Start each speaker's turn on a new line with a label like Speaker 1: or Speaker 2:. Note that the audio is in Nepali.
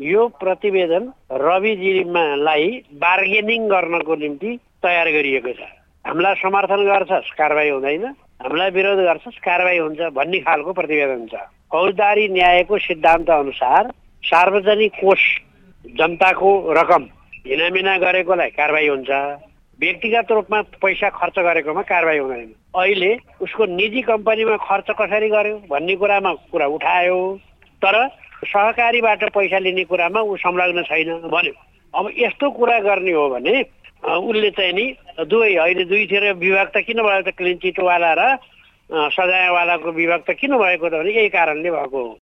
Speaker 1: यो प्रतिवेदन रविजीलाई बार्गेनिङ गर्नको निम्ति तयार गरिएको छ। हामीलाई समर्थन गर्छस् कारबाही हुँदैन, हामीलाई विरोध गर्छस् कारबाही हुन्छ भन्ने खालको प्रतिवेदन छ। फौजदारी न्यायको सिद्धान्त अनुसार सार्वजनिक कोष जनताको रकम हिनामिना गरेकोलाई कारबाही हुन्छ, व्यक्तिगत रूपमा पैसा खर्च गरेकोमा कारबाही हुँदैन। अहिले उसको निजी कम्पनीमा खर्च कसरी गर्यो भन्ने कुरा उठायो, तर सहकारीबाट पैसा लिने कुरामा ऊ संलग्न छैन भन्यो। अब यस्तो कुरा गर्ने हो भने उसले चाहिँ नि अहिले दुईतिर विभक्त किन भयो त, क्लिन चिटवाला र सजायवालाको विभक्त किन भएको त भने यही कारणले भएको हो।